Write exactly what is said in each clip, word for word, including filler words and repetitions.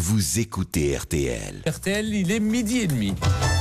vous écoutez R T L. R T L, il est midi et demi.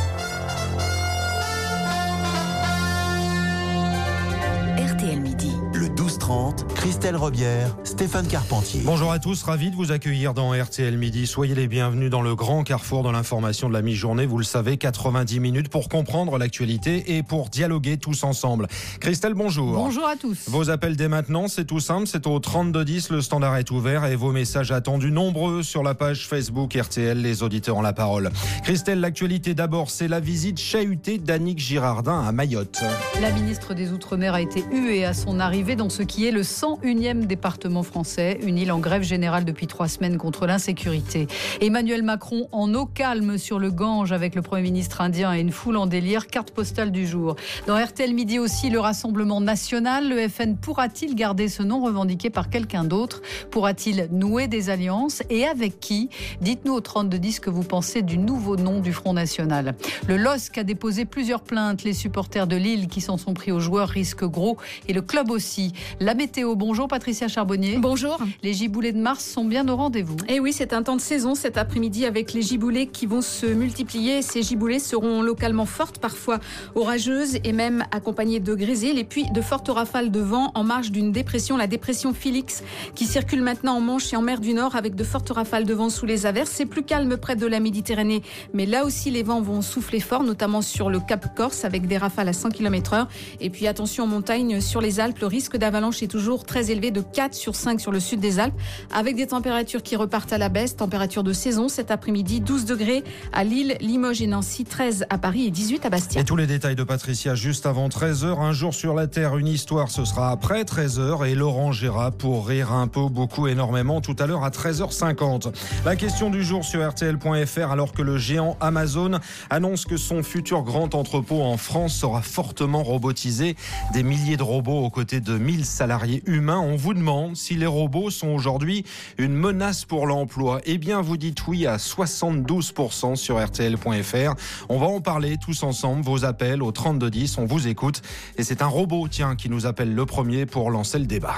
R T L Midi. Le douze trente, Christelle Robière, Stéphane Carpentier. Bonjour à tous, ravi de vous accueillir dans R T L Midi. Soyez les bienvenus dans le grand carrefour de l'information de la mi-journée. Vous le savez, quatre-vingt-dix minutes pour comprendre l'actualité et pour dialoguer tous ensemble. Christelle, bonjour. Bonjour à tous. Vos appels dès maintenant, c'est tout simple, c'est au trente-deux dix, le standard est ouvert et vos messages attendus nombreux sur la page Facebook R T L, les auditeurs ont la parole. Christelle, l'actualité d'abord, c'est la visite chahutée d'Annick Girardin à Mayotte. La ministre des Outre-mer a été huée à son arrivée dans ce qui est le cent unième département français, une île en grève générale depuis trois semaines contre l'insécurité. Emmanuel Macron en eau calme sur le Gange avec le Premier ministre indien et une foule en délire, carte postale du jour. Dans R T L Midi aussi, le Rassemblement national, le F N pourra-t-il garder ce nom revendiqué par quelqu'un d'autre? Pourra-t-il nouer des alliances et avec qui? Dites-nous au trente-deux dix ce que vous pensez du nouveau nom du Front National. Le L O S C a déposé plusieurs plaintes. Les supporters de Lille qui s'en sont pris aux joueurs risquent gros et le club aussi. La météo, bonjour Patricia Charbonnier. Bonjour. Les giboulées de mars sont bien au rendez-vous. Et oui, c'est un temps de saison cet après-midi avec les giboulées qui vont se multiplier. Ces giboulées seront localement fortes, parfois orageuses et même accompagnées de grésil et puis de fortes rafales de vent en marge d'une dépression, la dépression Félix, qui circule maintenant en Manche et en mer du Nord avec de fortes rafales de vent sous les averses. C'est plus calme près de la Méditerranée, mais là aussi les vents vont souffler fort, notamment sur le Cap Corse avec des rafales à cent kilomètres heure. Et puis attention en montagne, sur les Alpes, le risque d'avalanche est toujours très élevé, de quatre sur cinq sur le sud des Alpes, avec des températures qui repartent à la baisse. Température de saison cet après-midi, douze degrés à Lille, Limoges et Nancy, treize à Paris et dix-huit à Bastia. Et tous les détails de Patricia juste avant treize heures. Un jour sur la Terre, une histoire, ce sera après treize heures. Et Laurent Gérard pour rire un peu, beaucoup, énormément, tout à l'heure à treize heures cinquante. La question du jour sur R T L point F R, alors que le géant Amazon annonce que son futur grand entrepôt en France sera fortement robotisé. Des milliers de robots aux côtés de mille salariés humains. On vous demande si les robots sont aujourd'hui une menace pour l'emploi. Eh bien, vous dites oui à soixante-douze pour cent sur R T L point F R. On va en parler tous ensemble. Vos appels au trente-deux dix, on vous écoute. Et c'est un robot, tiens, qui nous appelle le premier pour lancer le débat.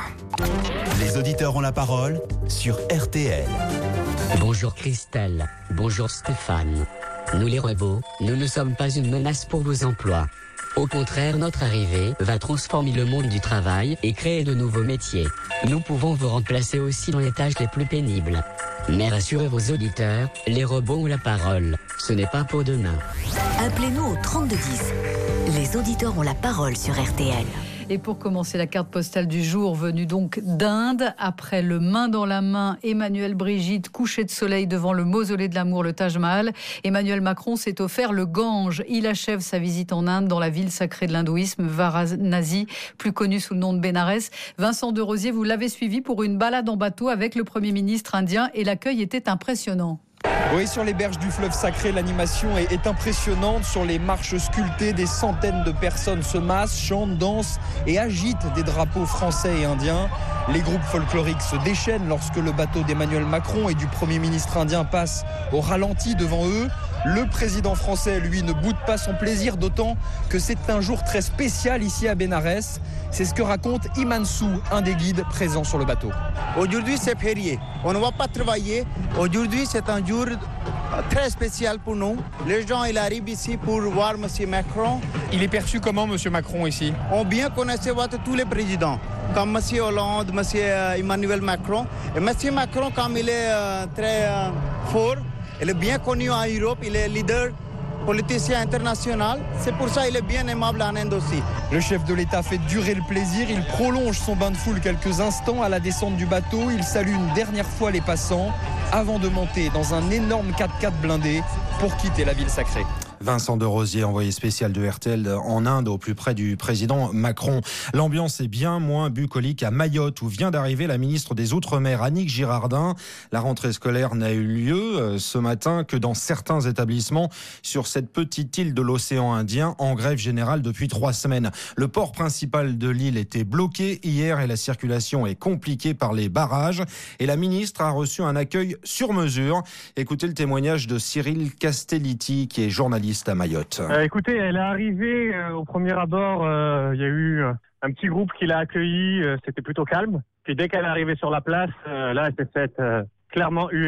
Les auditeurs ont la parole sur R T L. Bonjour Christelle, bonjour Stéphane. Nous les robots, nous ne sommes pas une menace pour vos emplois. Au contraire, notre arrivée va transformer le monde du travail et créer de nouveaux métiers. Nous pouvons vous remplacer aussi dans les tâches les plus pénibles. Mais rassurez vos auditeurs, les robots ont la parole. Ce n'est pas pour demain. Appelez-nous au trente-deux dix. Les auditeurs ont la parole sur R T L. Et pour commencer, la carte postale du jour venue donc d'Inde. Après le main dans la main, Emmanuel Brigitte, coucher de soleil devant le mausolée de l'amour, le Taj Mahal. Emmanuel Macron s'est offert le Gange. Il achève sa visite en Inde, dans la ville sacrée de l'hindouisme, Varanasi, plus connue sous le nom de Bénarès. Vincent de Rosier, vous l'avez suivi pour une balade en bateau avec le Premier ministre indien et l'accueil était impressionnant. Oui, sur les berges du fleuve sacré, l'animation est, est impressionnante. Sur les marches sculptées, des centaines de personnes se massent, chantent, dansent et agitent des drapeaux français et indiens. Les groupes folkloriques se déchaînent lorsque le bateau d'Emmanuel Macron et du Premier ministre indien passe au ralenti devant eux. Le président français, lui, ne boude pas son plaisir, d'autant que c'est un jour très spécial ici à Bénarès. C'est ce que raconte Imansou, un des guides présents sur le bateau. Aujourd'hui, c'est férié. On ne va pas travailler. Aujourd'hui, c'est un jour très spécial pour nous. Les gens ils arrivent ici pour voir M. Macron. Il est perçu comment, M. Macron, ici? On bien connaissait tous les présidents, comme M. Hollande, M. Emmanuel Macron. Et M. Macron, comme il est euh, très euh, fort, il est bien connu en Europe, il est leader politicien international. C'est pour ça qu'il est bien aimable en Inde aussi. Le chef de l'État fait durer le plaisir. Il prolonge son bain de foule quelques instants à la descente du bateau. Il salue une dernière fois les passants avant de monter dans un énorme quatre-quatre blindé pour quitter la ville sacrée. Vincent de Rosier, envoyé spécial de R T L en Inde, au plus près du président Macron. L'ambiance est bien moins bucolique à Mayotte, où vient d'arriver la ministre des Outre-mer, Annick Girardin. La rentrée scolaire n'a eu lieu ce matin que dans certains établissements sur cette petite île de l'océan Indien, en grève générale depuis trois semaines. Le port principal de l'île était bloqué hier et la circulation est compliquée par les barrages. Et la ministre a reçu un accueil sur mesure. Écoutez le témoignage de Cyril Castellitti, qui est journaliste à Mayotte. Euh, écoutez, elle est arrivée euh, au premier abord, il euh, y a eu euh, un petit groupe qui l'a accueillie, euh, c'était plutôt calme. Puis dès qu'elle est arrivée sur la place, euh, là, elle s'est faite euh, clairement huée.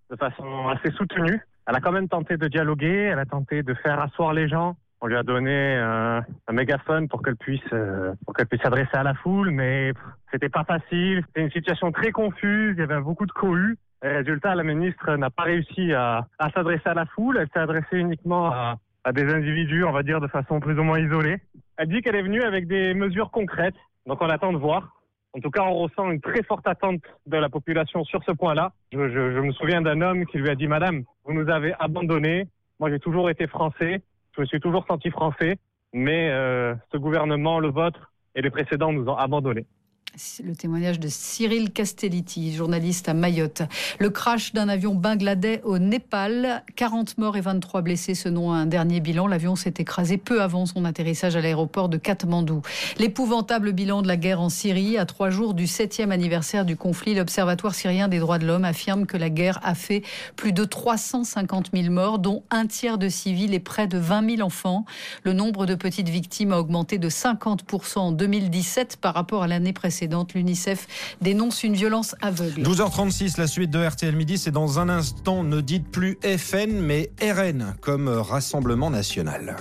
de façon assez soutenue. Elle a quand même tenté de dialoguer, elle a tenté de faire asseoir les gens. On lui a donné euh, un mégaphone pour qu'elle puisse euh, pour qu'elle puisse s'adresser à la foule, mais pff, c'était pas facile. C'était une situation très confuse, il y avait beaucoup de cohue. Et résultat, la ministre n'a pas réussi à, à s'adresser à la foule, elle s'est adressée uniquement à, à des individus, on va dire, de façon plus ou moins isolée. Elle dit qu'elle est venue avec des mesures concrètes, donc on attend de voir. En tout cas, on ressent une très forte attente de la population sur ce point-là. Je, je, je me souviens d'un homme qui lui a dit « Madame, vous nous avez abandonnés. Moi, j'ai toujours été français. Je me suis toujours senti français. Mais euh, ce gouvernement, le vôtre et les précédents nous ont abandonnés. » Le témoignage de Cyril Castellitti, journaliste à Mayotte. Le crash d'un avion bangladais au Népal, quarante morts et vingt-trois blessés selon un dernier bilan. L'avion s'est écrasé peu avant son atterrissage à l'aéroport de Katmandou. L'épouvantable bilan de la guerre en Syrie. À trois jours du septième anniversaire du conflit, l'Observatoire syrien des droits de l'homme affirme que la guerre a fait plus de trois cent cinquante mille morts, dont un tiers de civils et près de vingt mille enfants. Le nombre de petites victimes a augmenté de cinquante pour cent en deux mille dix-sept par rapport à l'année précédente. L'UNICEF dénonce une violence aveugle. douze heures trente-six, la suite de R T L Midi, c'est dans un instant. Ne dites plus F N, mais R N, comme Rassemblement National.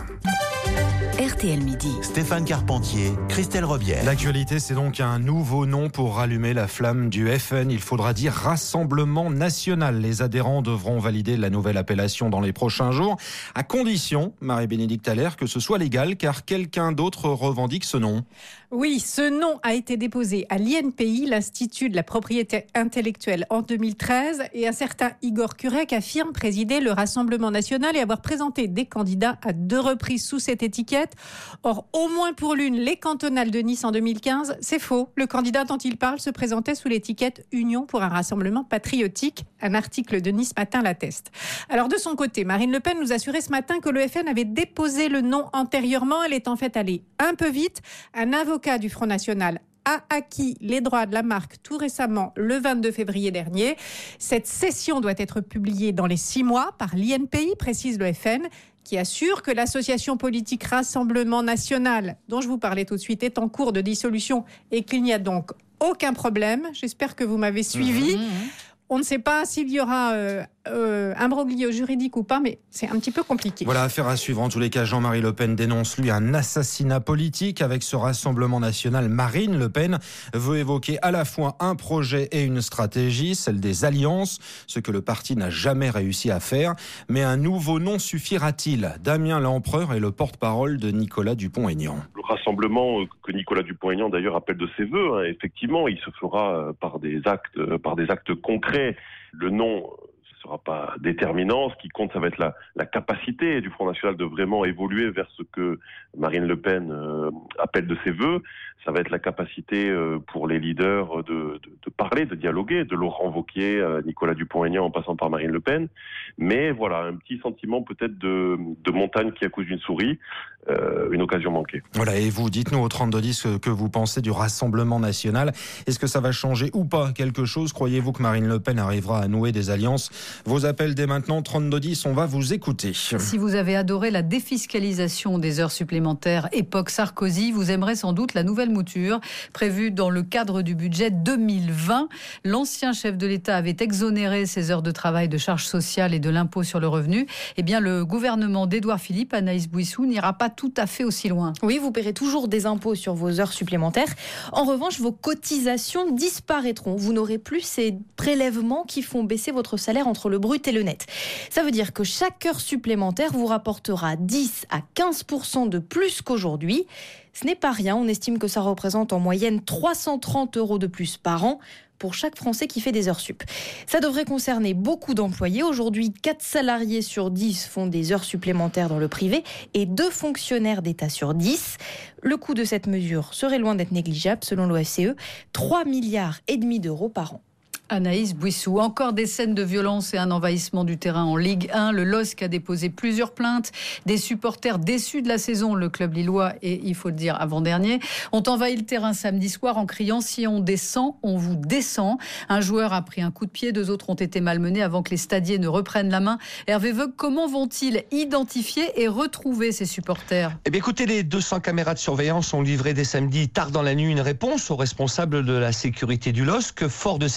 R T L Midi. Stéphane Carpentier, Christelle Robière. L'actualité, c'est donc un nouveau nom pour rallumer la flamme du F N. Il faudra dire Rassemblement National. Les adhérents devront valider la nouvelle appellation dans les prochains jours, à condition, Marie-Bénédicte Allaire, que ce soit légal, car quelqu'un d'autre revendique ce nom. Oui, ce nom a été déposé à l'I N P I, l'Institut de la propriété intellectuelle, en deux mille treize, et un certain Igor Kurek affirme présider le Rassemblement National et avoir présenté des candidats à deux reprises sous cette étiquette. Or, au moins pour l'une, les cantonales de Nice en deux mille quinze, c'est faux. Le candidat dont il parle se présentait sous l'étiquette Union pour un rassemblement patriotique. Un article de Nice Matin l'atteste. Alors, de son côté, Marine Le Pen nous assurait ce matin que le F N avait déposé le nom antérieurement. Elle est en fait allée un peu vite. Un avocat du Front National a acquis les droits de la marque tout récemment, le vingt-deux février dernier. Cette cession doit être publiée dans les six mois par l'I N P I, précise le F N, qui assure que l'association politique Rassemblement National, dont je vous parlais tout de suite, est en cours de dissolution et qu'il n'y a donc aucun problème. J'espère que vous m'avez suivi. Mmh, mmh. On ne sait pas s'il y aura euh, euh, un broglio juridique ou pas, mais c'est un petit peu compliqué. Voilà, affaire à suivre. En tous les cas, Jean-Marie Le Pen dénonce, lui, un assassinat politique avec ce Rassemblement National. Marine Le Pen veut évoquer à la fois un projet et une stratégie, celle des alliances, ce que le parti n'a jamais réussi à faire. Mais un nouveau nom suffira-t-il ? Damien Lempereur est le porte-parole de Nicolas Dupont-Aignan. Le rassemblement que Nicolas Dupont-Aignan d'ailleurs appelle de ses voeux, hein, effectivement, il se fera par des actes, par des actes concrets. Le nom ne sera pas déterminant. Ce qui compte, ça va être la, la capacité du Front National de vraiment évoluer vers ce que Marine Le Pen euh, appelle de ses voeux. Ça va être la capacité euh, pour les leaders de, de, de parler, de dialoguer, de Laurent Wauquiez, euh, Nicolas Dupont-Aignan en passant par Marine Le Pen. Mais voilà, un petit sentiment peut-être de, de montagne qui accouche d'une souris, euh, une occasion manquée. Voilà, et vous, dites-nous au trente-deux dix ce que vous pensez du Rassemblement National. Est-ce que ça va changer ou pas quelque chose ? Croyez-vous que Marine Le Pen arrivera à nouer des alliances ? Vos appels dès maintenant, trente-deux dix, on va vous écouter. Si vous avez adoré la défiscalisation des heures supplémentaires époque Sarkozy, vous aimerez sans doute la nouvelle mouture prévue dans le cadre du budget deux mille vingt. L'ancien chef de l'État avait exonéré ses heures de travail de charges sociales et de l'impôt sur le revenu. Eh bien, le gouvernement d'Édouard Philippe, Anaïs Bouissou, n'ira pas tout à fait aussi loin. Oui, vous paierez toujours des impôts sur vos heures supplémentaires. En revanche, vos cotisations disparaîtront. Vous n'aurez plus ces prélèvements qui font baisser votre salaire entre le brut et le net. Ça veut dire que chaque heure supplémentaire vous rapportera dix à quinze pour cent de plus qu'aujourd'hui. Ce n'est pas rien, on estime que ça représente en moyenne trois cent trente euros de plus par an pour chaque Français qui fait des heures sup. Ça devrait concerner beaucoup d'employés. Aujourd'hui, quatre salariés sur dix font des heures supplémentaires dans le privé et deux fonctionnaires d'État sur dix. Le coût de cette mesure serait loin d'être négligeable, selon l'O F C E, trois milliards et demi d'euros par an. Anaïs Bouissou. Encore des scènes de violence et un envahissement du terrain en Ligue un. Le L O S C a déposé plusieurs plaintes. Des supporters déçus de la saison, le club lillois, et il faut le dire avant-dernier, ont envahi le terrain samedi soir en criant « Si on descend, on vous descend ». Un joueur a pris un coup de pied, deux autres ont été malmenés avant que les stadiers ne reprennent la main. Hervé Vogue, comment vont-ils identifier et retrouver ces supporters ? Eh bien, écoutez, les deux cents caméras de surveillance ont livré dès samedi tard dans la nuit une réponse aux responsables de la sécurité du L O S C. Fort de ces images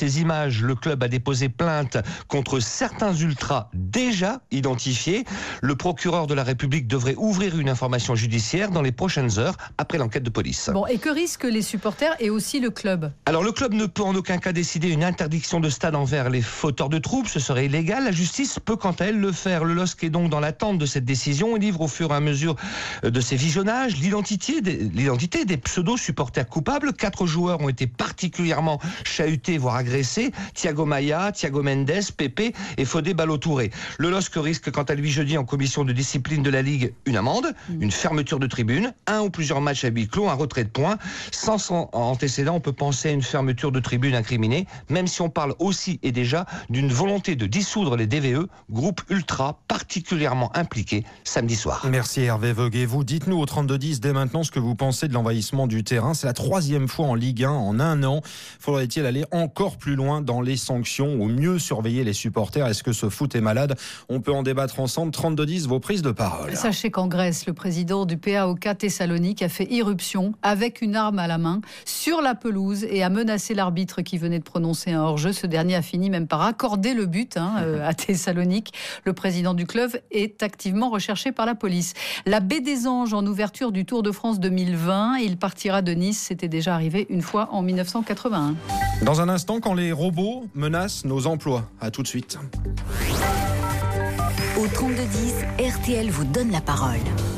dommage, le club a déposé plainte contre certains ultras déjà identifiés. Le procureur de la République devrait ouvrir une information judiciaire dans les prochaines heures après l'enquête de police. Bon, et que risquent les supporters et aussi le club? Alors le club ne peut en aucun cas décider une interdiction de stade envers les fauteurs de troubles, ce serait illégal. La justice peut quant à elle le faire. Le L O S C est donc dans l'attente de cette décision et livre au fur et à mesure de ses visionnages l'identité des, l'identité des pseudo-supporters coupables. Quatre joueurs ont été particulièrement chahutés, voire agressés. Thiago Maia, Thiago Mendes, Pepe et Fodé Ballo-Touré. Le L O S C risque quant à lui jeudi en commission de discipline de la Ligue une amende, une fermeture de tribune, un ou plusieurs matchs à huis clos, un retrait de points. Sans son antécédent, on peut penser à une fermeture de tribune incriminée, même si on parle aussi et déjà d'une volonté de dissoudre les D V E, groupe ultra particulièrement impliqué samedi soir. Merci Hervé Voguet. Vous dites-nous au trente-deux dix dès maintenant ce que vous pensez de l'envahissement du terrain. C'est la troisième fois en Ligue un en un an. Faudrait-il aller encore plus loin dans les sanctions ou mieux surveiller les supporters? Est-ce que ce foot est malade? On peut en débattre ensemble. trente-deux dix, vos prises de parole. Sachez qu'en Grèce, le président du P A O K Thessalonique a fait irruption avec une arme à la main sur la pelouse et a menacé l'arbitre qui venait de prononcer un hors-jeu. Ce dernier a fini même par accorder le but hein, euh, à Thessalonique. Le président du club est activement recherché par la police. La Baie des Anges en ouverture du Tour de France deux mille vingt. Il partira de Nice. C'était déjà arrivé une fois en mille neuf cent quatre-vingt-un. Dans un instant, quand les robots menacent nos emplois. À tout de suite. Au trente-deux dix, R T L vous donne la parole.